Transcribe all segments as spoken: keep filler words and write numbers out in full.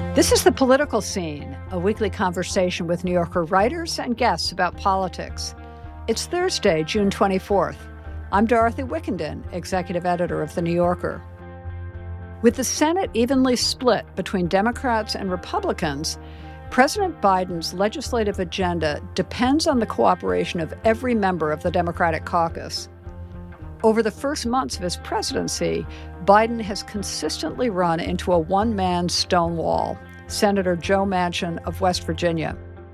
This is The Political Scene, a weekly conversation with New Yorker writers and guests about politics. It's Thursday, June twenty-fourth. I'm Dorothy Wickenden, executive editor of The New Yorker. With the Senate evenly split between Democrats and Republicans, President Biden's legislative agenda depends on the cooperation of every member of the Democratic caucus. Over the first months of his presidency, Biden has consistently run into a one-man stonewall, Senator Joe Manchin of West Virginia.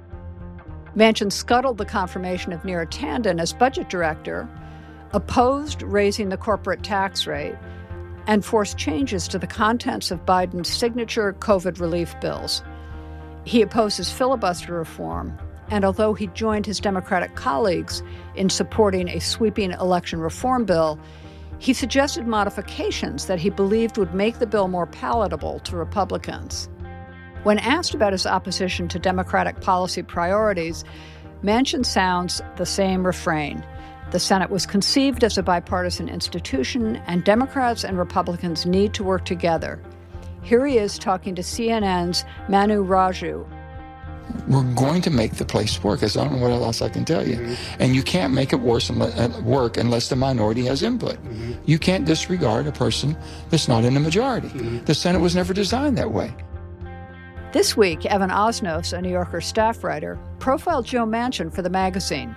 Manchin scuttled the confirmation of Neera Tanden as budget director, opposed raising the corporate tax rate, and forced changes to the contents of Biden's signature COVID relief bills. He opposes filibuster reform, and although he joined his Democratic colleagues in supporting a sweeping election reform bill, he suggested modifications that he believed would make the bill more palatable to Republicans. When asked about his opposition to Democratic policy priorities, Manchin sounds the same refrain. The Senate was conceived as a bipartisan institution, and Democrats and Republicans need to work together. Here he is talking to C N N's Manu Raju. We're going to make the place work. I don't know what else I can tell you. Mm-hmm. And you can't make it worse unless, work unless the minority has input. Mm-hmm. You can't disregard a person that's not in the majority. Mm-hmm. The Senate was never designed that way. This week, Evan Osnos, a New Yorker staff writer, profiled Joe Manchin for the magazine.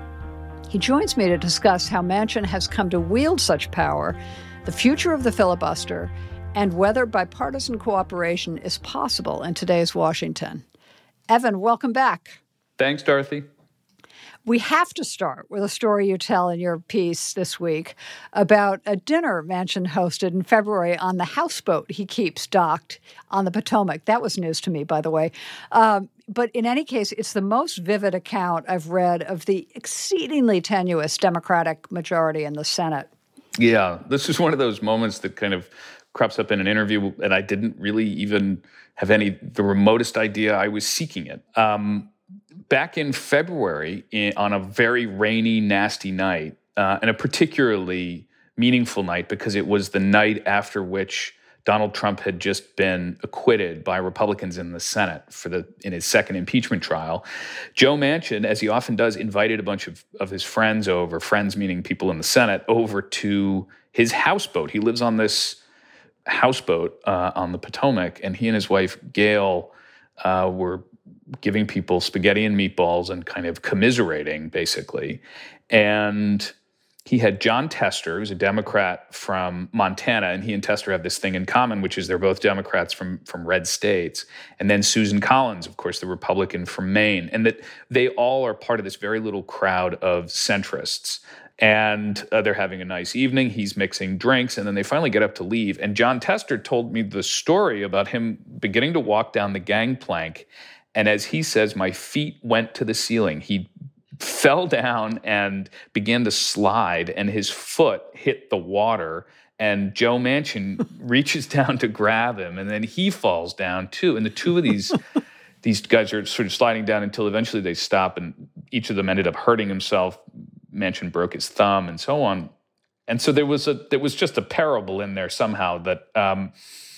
He joins me to discuss how Manchin has come to wield such power, the future of the filibuster, and whether bipartisan cooperation is possible in today's Washington. Evan, welcome back. Thanks, Dorothy. We have to start with a story you tell in your piece this week about a dinner Manchin hosted in February on the houseboat he keeps docked on the Potomac. That was news to me, by the way. Um, but in any case, it's the most vivid account I've read of the exceedingly tenuous Democratic majority in the Senate. Yeah, this is one of those moments that kind of crops up in an interview, and I didn't really even have any the remotest idea I was seeking it. Um, back in February, in, on a very rainy, nasty night, uh, and a particularly meaningful night because it was the night after which Donald Trump had just been acquitted by Republicans in the Senate for the in his second impeachment trial, Joe Manchin, as he often does, invited a bunch of, of his friends over, friends meaning people in the Senate, over to his houseboat. He lives on this houseboat uh, on the Potomac, and he and his wife, Gail, uh, were giving people spaghetti and meatballs and kind of commiserating, basically. And he had Jon Tester, who's a Democrat from Montana, and he and Tester have this thing in common, which is they're both Democrats from, from red states. And then Susan Collins, of course, the Republican from Maine. And that they all are part of this very little crowd of centrists. And uh, they're having a nice evening. He's mixing drinks, and then they finally get up to leave. And Jon Tester told me the story about him beginning to walk down the gangplank. And as he says, my feet went to the ceiling. He fell down and began to slide, and his foot hit the water. And Joe Manchin reaches down to grab him, and then he falls down too. And the two of these these guys are sort of sliding down until eventually they stop, and each of them ended up hurting himself. Manchin broke his thumb and so on. And so there was a there was just a parable in there somehow that um,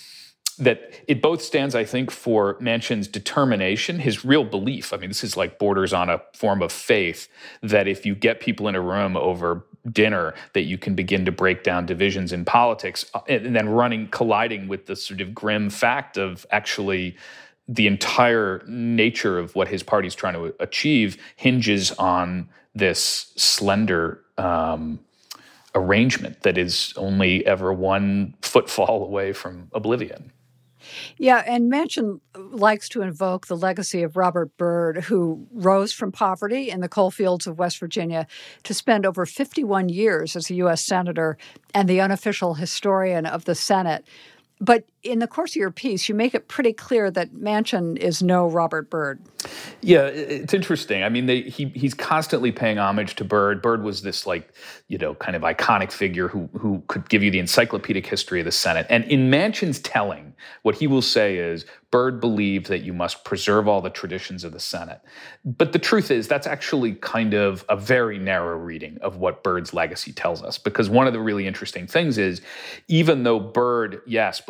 that it both stands, I think, for Manchin's determination, his real belief. I mean, this is like borders on a form of faith that if you get people in a room over dinner, that you can begin to break down divisions in politics, and then running, colliding with the sort of grim fact of actually the entire nature of what his party's trying to achieve hinges on this slender um, arrangement that is only ever one footfall away from oblivion. Yeah, and Manchin likes to invoke the legacy of Robert Byrd, who rose from poverty in the coal fields of West Virginia to spend over fifty-one years as a U S senator and the unofficial historian of the Senate. But in the course of your piece, you make it pretty clear that Manchin is no Robert Byrd. Yeah, it's interesting. I mean, they, he he's constantly paying homage to Byrd. Byrd was this, like, you know, kind of iconic figure who who could give you the encyclopedic history of the Senate. And in Manchin's telling, what he will say is, Byrd believed that you must preserve all the traditions of the Senate. But the truth is, that's actually kind of a very narrow reading of what Byrd's legacy tells us. Because one of the really interesting things is, even though Byrd, yes, believed that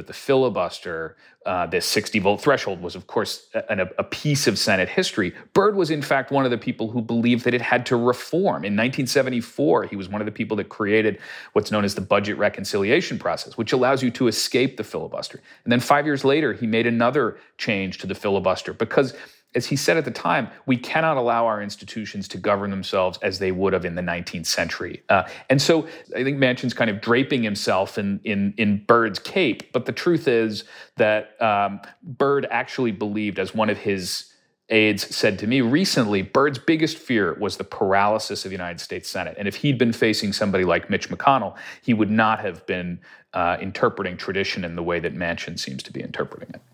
the filibuster, uh, the sixty-vote threshold was, of course, a, a piece of Senate history. Byrd was, in fact, one of the people who believed that it had to reform. In nineteen seventy-four, he was one of the people that created what's known as the budget reconciliation process, which allows you to escape the filibuster. And then five years later, he made another change to the filibuster because, as he said at the time, we cannot allow our institutions to govern themselves as they would have in the nineteenth century. Uh, and so I think Manchin's kind of draping himself in, in, in Byrd's cape. But the truth is that um, Byrd actually believed, as one of his aides said to me recently, Byrd's biggest fear was the paralysis of the United States Senate. And if he'd been facing somebody like Mitch McConnell, he would not have been uh, interpreting tradition in the way that Manchin seems to be interpreting it.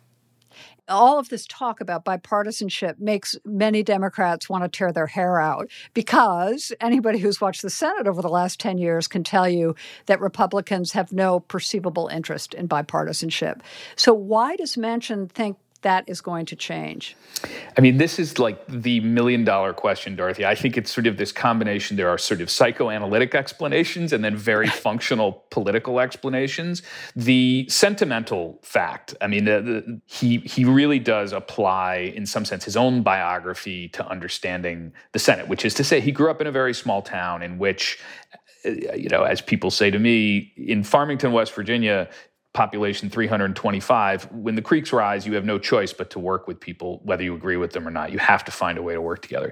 All of this talk about bipartisanship makes many Democrats want to tear their hair out because anybody who's watched the Senate over the last ten years can tell you that Republicans have no perceivable interest in bipartisanship. So why does Manchin think that is going to change? I mean, this is like the million dollar question, Dorothy. I think it's sort of this combination. There are sort of psychoanalytic explanations and then very functional political explanations. The sentimental fact, I mean, the, the, he he really does apply, in some sense, his own biography to understanding the Senate, which is to say he grew up in a very small town in which, you know, as people say to me, in Farmington, West Virginia, population three hundred twenty-five, when the creeks rise, you have no choice but to work with people, whether you agree with them or not. You have to find a way to work together.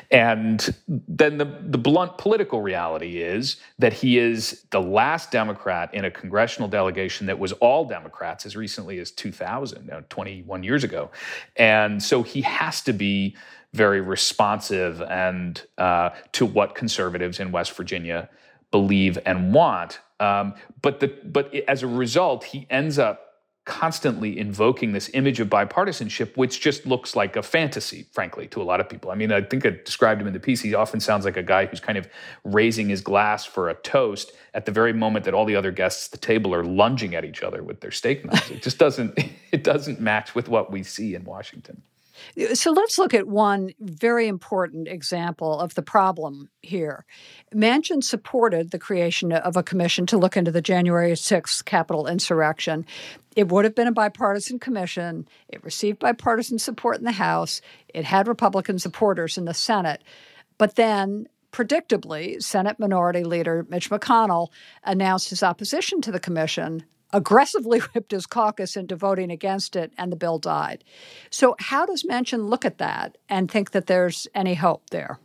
And then the, the blunt political reality is that he is the last Democrat in a congressional delegation that was all Democrats as recently as two thousand, you know, twenty-one years ago. And so he has to be very responsive and uh, to what conservatives in West Virginia believe and want. Um, but the, but as a result, he ends up constantly invoking this image of bipartisanship, which just looks like a fantasy, frankly, to a lot of people. I mean, I think I described him in the piece. He often sounds like a guy who's kind of raising his glass for a toast at the very moment that all the other guests at the table are lunging at each other with their steak knives. It just doesn't, it doesn't match with what we see in Washington. So let's look at one very important example of the problem here. Manchin supported the creation of a commission to look into the January sixth Capitol insurrection. It would have been a bipartisan commission. It received bipartisan support in the House. It had Republican supporters in the Senate. But then, predictably, Senate Minority Leader Mitch McConnell announced his opposition to the commission, aggressively whipped his caucus into voting against it, and the bill died. So how does Manchin look at that and think that there's any hope there?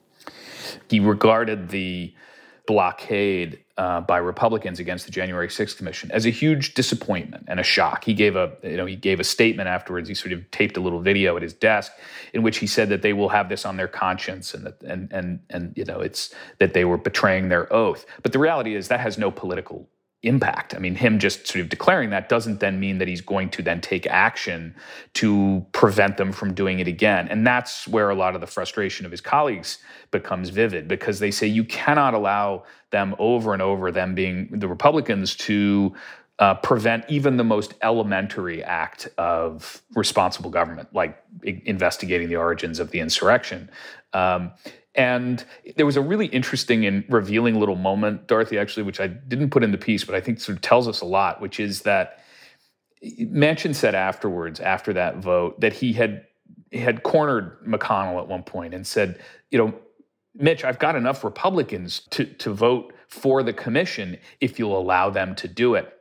He regarded the blockade uh, by Republicans against the January sixth Commission as a huge disappointment and a shock. He gave a, you know, he gave a statement afterwards. He sort of taped a little video at his desk in which he said that they will have this on their conscience and that, and and and you know, it's that they were betraying their oath. But the reality is that has no political impact. I mean, him just sort of declaring that doesn't then mean that he's going to then take action to prevent them from doing it again. And that's where a lot of the frustration of his colleagues becomes vivid, because they say you cannot allow them over and over, them being the Republicans, to uh, prevent even the most elementary act of responsible government, like investigating the origins of the insurrection. Um, And there was a really interesting and revealing little moment, Dorothy, actually, which I didn't put in the piece, but I think sort of tells us a lot, which is that Manchin said afterwards, after that vote, that he had he had cornered McConnell at one point and said, you know, Mitch, I've got enough Republicans to, to vote for the commission if you'll allow them to do it.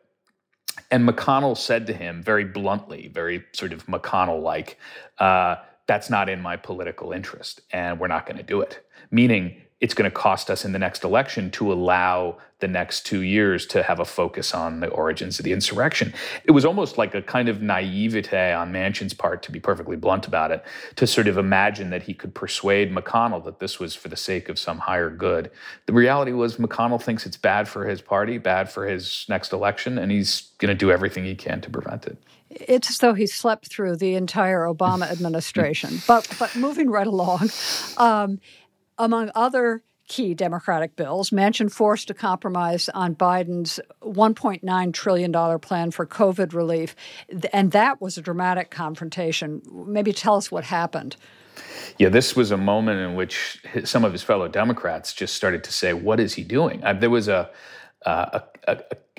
And McConnell said to him very bluntly, very sort of McConnell-like, uh, that's not in my political interest, and we're not going to do it. Meaning it's going to cost us in the next election to allow the next two years to have a focus on the origins of the insurrection. It was almost like a kind of naivete on Manchin's part, to be perfectly blunt about it, to sort of imagine that he could persuade McConnell that this was for the sake of some higher good. The reality was McConnell thinks it's bad for his party, bad for his next election, and he's going to do everything he can to prevent it. It's as though he slept through the entire Obama administration. But but moving right along, um, among other key Democratic bills, Manchin forced a compromise on Biden's one point nine trillion dollars plan for COVID relief, and that was a dramatic confrontation. Maybe tell us what happened. Yeah, this was a moment in which his, some of his fellow Democrats just started to say, what is he doing? Uh, there was a, uh, a, a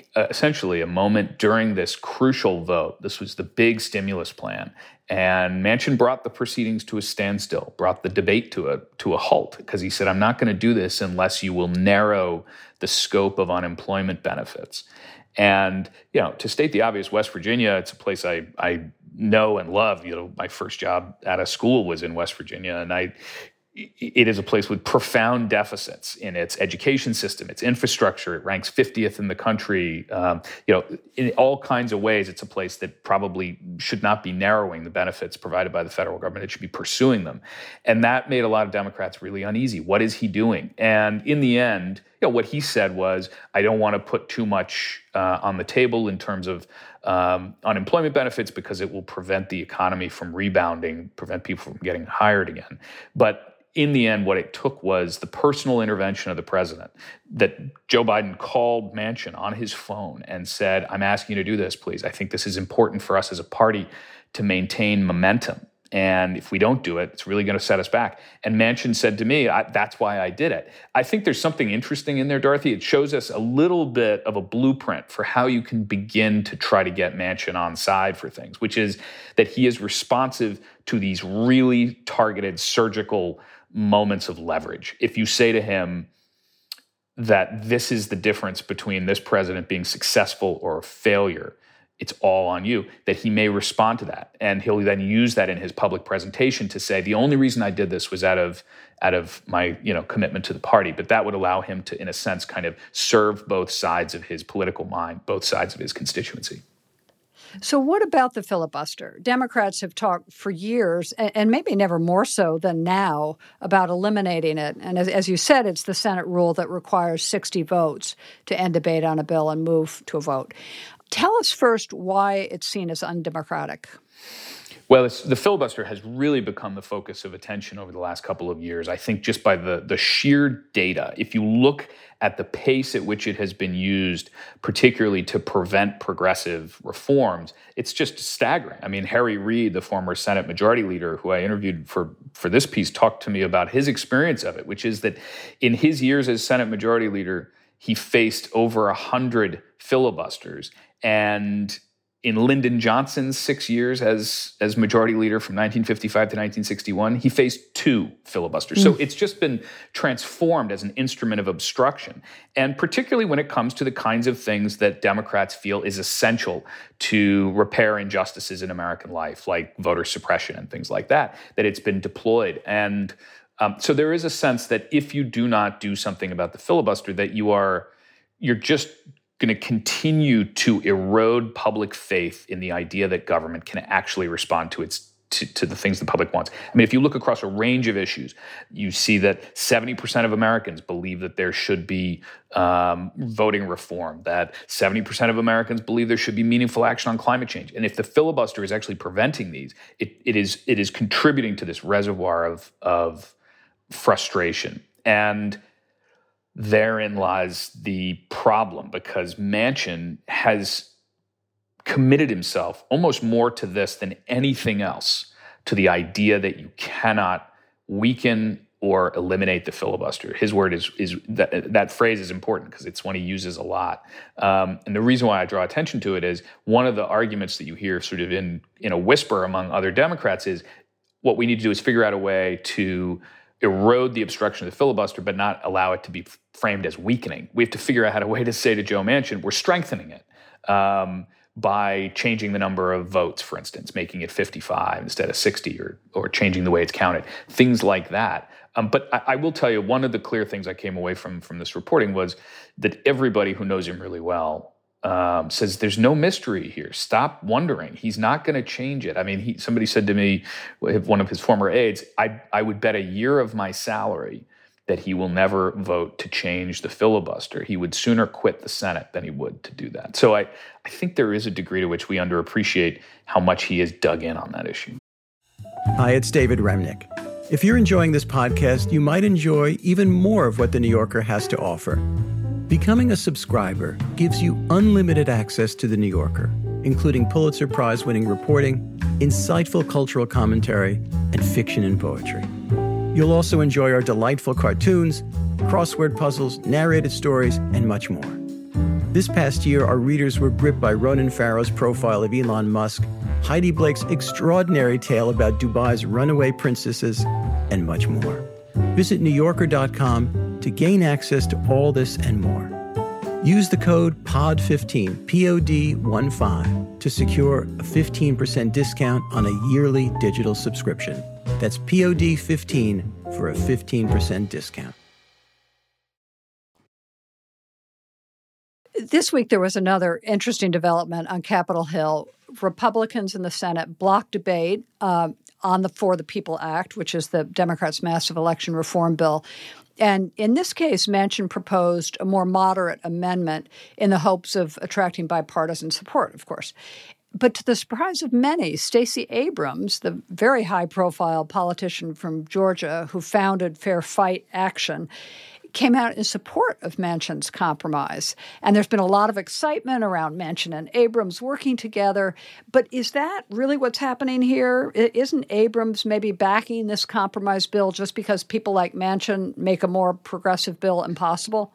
uh, essentially a moment during this crucial vote. This was the big stimulus plan. And Manchin brought the proceedings to a standstill, brought the debate to a to a halt, because he said, I'm not going to do this unless you will narrow the scope of unemployment benefits. And, you know, to state the obvious, West Virginia, it's a place I, I know and love. You know, my first job out of school was in West Virginia, and I it is a place with profound deficits in its education system, its infrastructure. It ranks fiftieth in the country. Um, you know, in all kinds of ways, it's a place that probably should not be narrowing the benefits provided by the federal government. It should be pursuing them. And that made a lot of Democrats really uneasy. What is he doing? And in the end, you know, what he said was, I don't want to put too much uh, on the table in terms of um, unemployment benefits because it will prevent the economy from rebounding, prevent people from getting hired again. But in the end, what it took was the personal intervention of the president, that Joe Biden called Manchin on his phone and said, I'm asking you to do this, please. I think this is important for us as a party to maintain momentum. And if we don't do it, it's really going to set us back. And Manchin said to me, I, that's why I did it. I think there's something interesting in there, Dorothy. It shows us a little bit of a blueprint for how you can begin to try to get Manchin on side for things, which is that he is responsive to these really targeted surgical moments of leverage. If you say to him that this is the difference between this president being successful or a failure, it's all on you, that he may respond to that. And he'll then use that in his public presentation to say, the only reason I did this was out of out of my, you know, commitment to the party. But that would allow him to, in a sense, kind of serve both sides of his political mind, both sides of his constituency. So what about the filibuster? Democrats have talked for years, and maybe never more so than now, about eliminating it. And as, as you said, it's the Senate rule that requires sixty votes to end debate on a bill and move to a vote. Tell us first why it's seen as undemocratic. Well, it's, the filibuster has really become the focus of attention over the last couple of years. I think just by the, the sheer data, if you look at the pace at which it has been used, particularly to prevent progressive reforms, it's just staggering. I mean, Harry Reid, the former Senate Majority Leader, who I interviewed for, for this piece, talked to me about his experience of it, which is that in his years as Senate Majority Leader, he faced over one hundred filibusters. And in Lyndon Johnson's six years as, as majority leader from nineteen fifty-five to nineteen sixty-one, he faced two filibusters. Mm. So it's just been transformed as an instrument of obstruction. And particularly when it comes to the kinds of things that Democrats feel is essential to repair injustices in American life, like voter suppression and things like that, that it's been deployed. And um, so there is a sense that if you do not do something about the filibuster, that you are, you're just going to continue to erode public faith in the idea that government can actually respond to its to, to the things the public wants. I mean, if you look across a range of issues, you see that seventy percent of Americans believe that there should be um, voting reform, that seventy percent of Americans believe there should be meaningful action on climate change. And if the filibuster is actually preventing these, it, it is it is contributing to this reservoir of, of frustration. And therein lies the problem, because Manchin has committed himself almost more to this than anything else, to the idea that you cannot weaken or eliminate the filibuster. His word is is that that phrase is important because it's one he uses a lot. Um, and the reason why I draw attention to it is one of the arguments that you hear sort of in in a whisper among other Democrats is what we need to do is figure out a way to erode the obstruction of the filibuster, but not allow it to be framed as weakening. We have to figure out how to way to say to Joe Manchin, we're strengthening it um, by changing the number of votes, for instance, making it fifty-five instead of sixty, or or changing the way it's counted, things like that. Um, but I, I will tell you, one of the clear things I came away from from this reporting was that everybody who knows him really well Um, says there's no mystery here. Stop wondering. He's not going to change it. I mean, he, somebody said to me, one of his former aides, I, I would bet a year of my salary that he will never vote to change the filibuster. He would sooner quit the Senate than he would to do that. So I, I think there is a degree to which we underappreciate how much he has dug in on that issue. Hi, it's David Remnick. If you're enjoying this podcast, you might enjoy even more of what The New Yorker has to offer. Becoming a subscriber gives you unlimited access to The New Yorker, including Pulitzer Prize-winning reporting, insightful cultural commentary, and fiction and poetry. You'll also enjoy our delightful cartoons, crossword puzzles, narrated stories, and much more. This past year, our readers were gripped by Ronan Farrow's profile of Elon Musk, Heidi Blake's extraordinary tale about Dubai's runaway princesses, and much more. Visit New Yorker dot com to gain access to all this and more. Use the code P O D fifteen, P O D one five, to secure a fifteen percent discount on a yearly digital subscription. That's P O D fifteen for a fifteen percent discount. This week, there was another interesting development on Capitol Hill. Republicans in the Senate blocked debate uh, on the For the People Act, which is the Democrats' massive election reform bill. And in this case, Manchin proposed a more moderate amendment in the hopes of attracting bipartisan support, of course. But to the surprise of many, Stacey Abrams, the very high-profile politician from Georgia who founded Fair Fight Action, came out in support of Manchin's compromise. And there's been a lot of excitement around Manchin and Abrams working together. But is that really what's happening here? Isn't Abrams maybe backing this compromise bill just because people like Manchin make a more progressive bill impossible?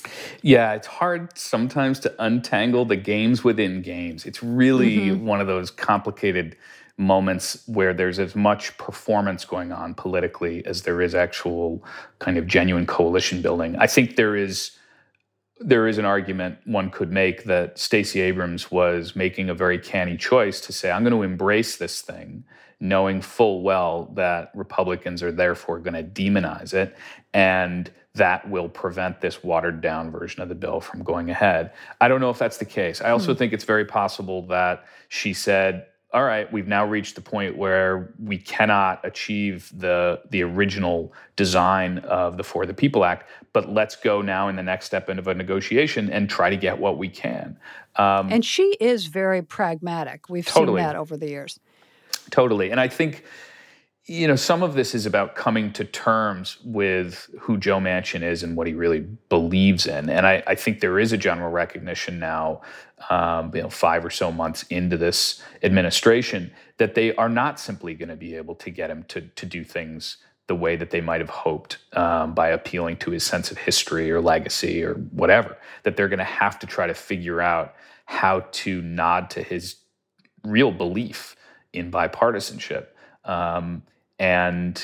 Yeah, it's hard sometimes to untangle the games within games. It's really mm-hmm. one of those complicated moments where there's as much performance going on politically as there is actual kind of genuine coalition building. I think there is there is an argument one could make that Stacey Abrams was making a very canny choice to say, I'm going to embrace this thing, knowing full well that Republicans are therefore going to demonize it, and that will prevent this watered-down version of the bill from going ahead. I don't know if that's the case. I also hmm. think it's very possible that she said, all right, we've now reached the point where we cannot achieve the the original design of the For the People Act, but let's go now in the next step into a negotiation and try to get what we can. Um, and she is very pragmatic. We've totally. seen that over the years. Totally. And I think, you know, some of this is about coming to terms with who Joe Manchin is and what he really believes in. And I, I think there is a general recognition now, um, you know, five or so months into this administration, that they are not simply going to be able to get him to, to do things the way that they might have hoped um, by appealing to his sense of history or legacy or whatever, that they're going to have to try to figure out how to nod to his real belief in bipartisanship. Um, And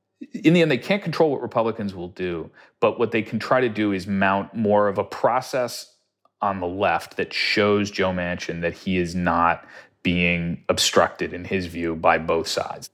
in the end, they can't control what Republicans will do, but what they can try to do is mount more of a process on the left that shows Joe Manchin that he is not being obstructed, in his view, by both sides.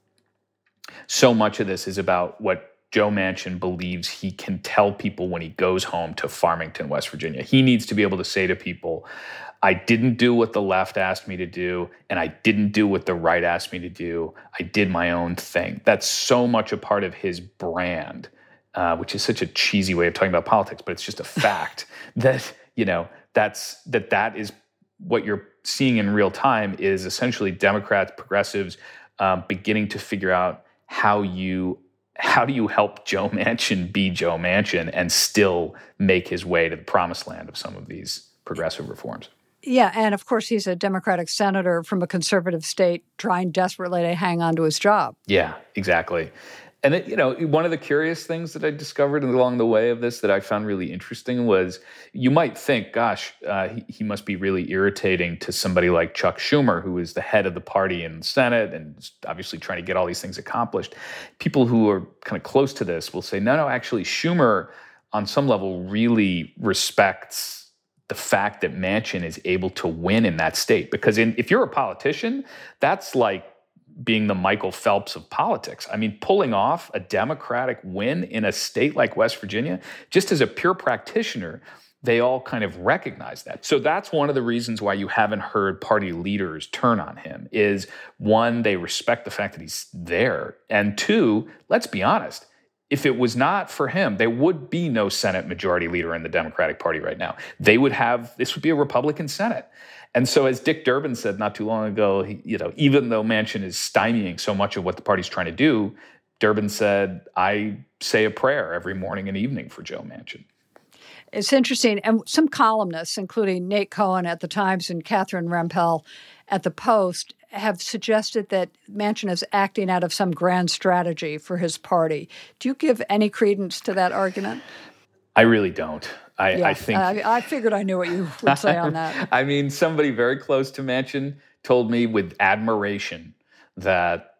So much of this is about what Joe Manchin believes he can tell people when he goes home to Farmington, West Virginia. He needs to be able to say to people, I didn't do what the left asked me to do, and I didn't do what the right asked me to do. I did my own thing. That's so much a part of his brand, uh, which is such a cheesy way of talking about politics, but it's just a fact that, you know, that's that that is what you're seeing in real time is essentially Democrats, progressives um, beginning to figure out how you how do you help Joe Manchin be Joe Manchin and still make his way to the promised land of some of these progressive reforms. Yeah, and of course, he's a Democratic senator from a conservative state trying desperately to hang on to his job. Yeah, exactly. And, it, you know, one of the curious things that I discovered along the way of this that I found really interesting was you might think, gosh, uh, he, he must be really irritating to somebody like Chuck Schumer, who is the head of the party in the Senate and is obviously trying to get all these things accomplished. People who are kind of close to this will say, no, no, actually, Schumer on some level really respects the fact that Manchin is able to win in that state. Because in, if you're a politician, that's like being the Michael Phelps of politics. I mean, pulling off a Democratic win in a state like West Virginia, just as a pure practitioner, they all kind of recognize that. So that's one of the reasons why you haven't heard party leaders turn on him is, one, they respect the fact that he's there. And two, let's be honest, if it was not for him, there would be no Senate majority leader in the Democratic Party right now. They would have, this would be a Republican Senate. And so as Dick Durbin said not too long ago, he, you know, even though Manchin is stymieing so much of what the party's trying to do, Durbin said, I say a prayer every morning and evening for Joe Manchin. It's interesting. And some columnists, including Nate Cohen at the Times and Catherine Rampell at the Post, have suggested that Manchin is acting out of some grand strategy for his party. Do you give any credence to that argument? I really don't. I, yeah, I think I, I figured I knew what you would say on that. I mean, somebody very close to Manchin told me with admiration that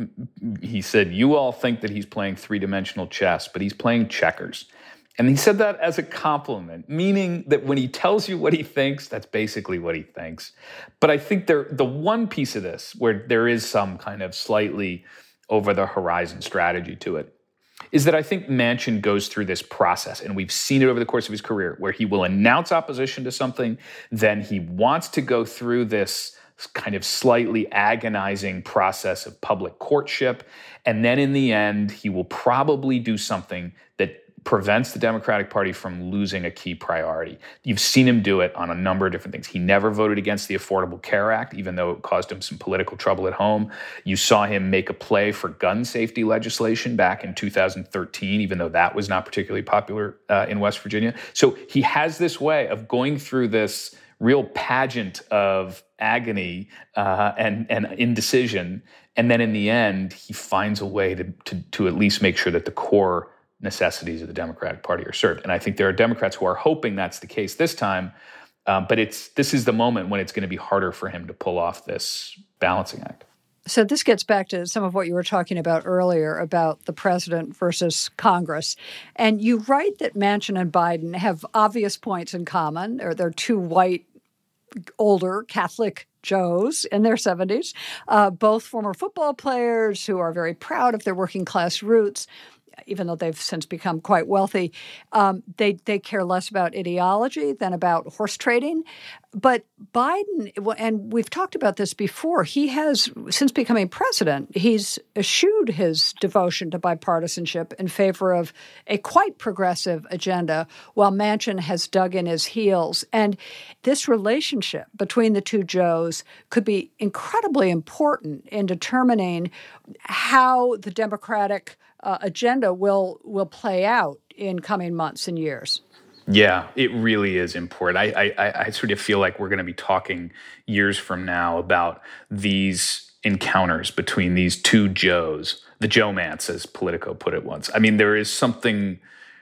he said, you all think that he's playing three-dimensional chess, but he's playing checkers. And he said that as a compliment, meaning that when he tells you what he thinks, that's basically what he thinks. But I think there, the one piece of this where there is some kind of slightly over-the-horizon strategy to it is that I think Manchin goes through this process, and we've seen it over the course of his career, where he will announce opposition to something, then he wants to go through this kind of slightly agonizing process of public courtship, and then in the end, he will probably do something that prevents the Democratic Party from losing a key priority. You've seen him do it on a number of different things. He never voted against the Affordable Care Act, even though it caused him some political trouble at home. You saw him make a play for gun safety legislation back in two thousand thirteen, even though that was not particularly popular uh, in West Virginia. So he has this way of going through this real pageant of agony uh, and, and indecision. And then in the end, he finds a way to, to, to at least make sure that the core necessities of the Democratic Party are served. And I think there are Democrats who are hoping that's the case this time, um, but it's this is the moment when it's going to be harder for him to pull off this balancing act. So this gets back to some of what you were talking about earlier about the president versus Congress. And you write that Manchin and Biden have obvious points in common, or they're two white, older Catholic Joes in their seventies, uh, both former football players who are very proud of their working class roots. Even though they've since become quite wealthy, um, they they care less about ideology than about horse trading. But Biden, and we've talked about this before, he has, since becoming president, he's eschewed his devotion to bipartisanship in favor of a quite progressive agenda, while Manchin has dug in his heels. And this relationship between the two Joes could be incredibly important in determining how the Democratic Uh, agenda will will play out in coming months and years. Yeah, it really is important. I, I, I sort of feel like we're going to be talking years from now about these encounters between these two Joes, the Joe-mance, as Politico put it once. I mean, there is something,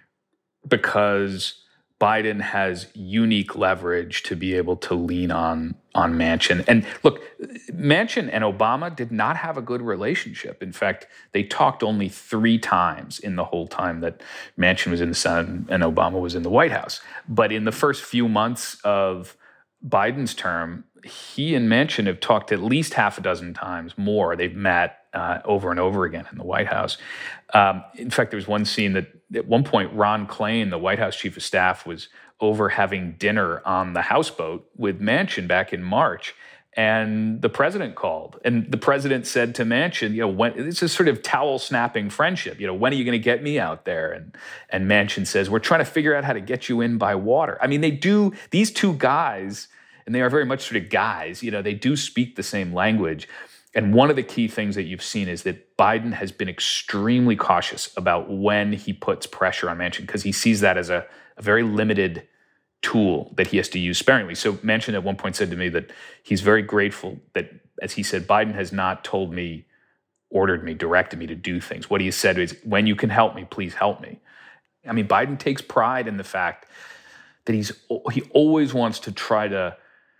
because Biden has unique leverage to be able to lean on on Manchin. And look, Manchin and Obama did not have a good relationship. In fact, they talked only three times in the whole time that Manchin was in the Senate and Obama was in the White House. But in the first few months of Biden's term, he and Manchin have talked at least half a dozen times more. They've met uh, over and over again in the White House. Um, in fact, there was one scene that at one point, Ron Klain, the White House chief of staff, was over having dinner on the houseboat with Manchin back in March. And the president called. And the president said to Manchin, you know, when, it's a sort of towel snapping friendship. You know, when are you going to get me out there? And, and Manchin says, we're trying to figure out how to get you in by water. I mean, they do, these two guys, and they are very much sort of guys, you know, they do speak the same language. And one of the key things that you've seen is that Biden has been extremely cautious about when he puts pressure on Manchin, because he sees that as a, a very limited tool that he has to use sparingly. So Manchin at one point said to me that he's very grateful that, as he said, Biden has not told me, ordered me, directed me to do things. What he has said is, when you can help me, please help me. I mean, Biden takes pride in the fact that he's he always wants to try to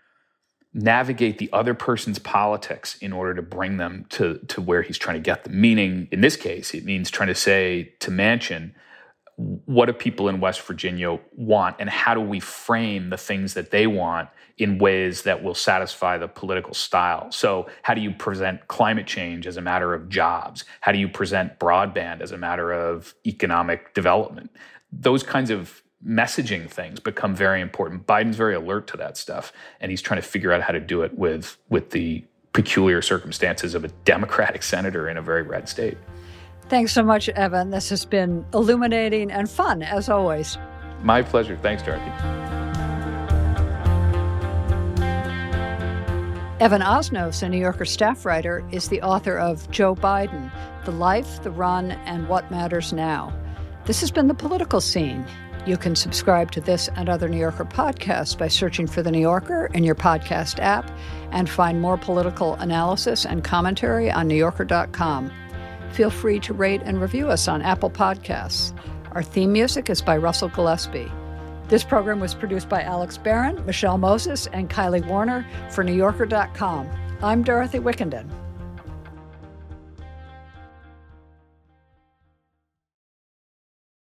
navigate the other person's politics in order to bring them to, to where he's trying to get them. Meaning, in this case, it means trying to say to Manchin, what do people in West Virginia want, and how do we frame the things that they want in ways that will satisfy the political style? So how do you present climate change as a matter of jobs? How do you present broadband as a matter of economic development? Those kinds of messaging things become very important. Biden's very alert to that stuff, and he's trying to figure out how to do it with, with the peculiar circumstances of a Democratic senator in a very red state. Thanks so much, Evan. This has been illuminating and fun, as always. My pleasure. Thanks, Dorothy. Evan Osnos, a New Yorker staff writer, is the author of Joe Biden, The Life, the Run, and What Matters Now. This has been The Political Scene. You can subscribe to this and other New Yorker podcasts by searching for The New Yorker in your podcast app, and find more political analysis and commentary on new yorker dot com. Feel free to rate and review us on Apple Podcasts. Our theme music is by Russell Gillespie. This program was produced by Alex Barron, Michelle Moses, and Kylie Warner for New Yorker dot com. I'm Dorothy Wickenden.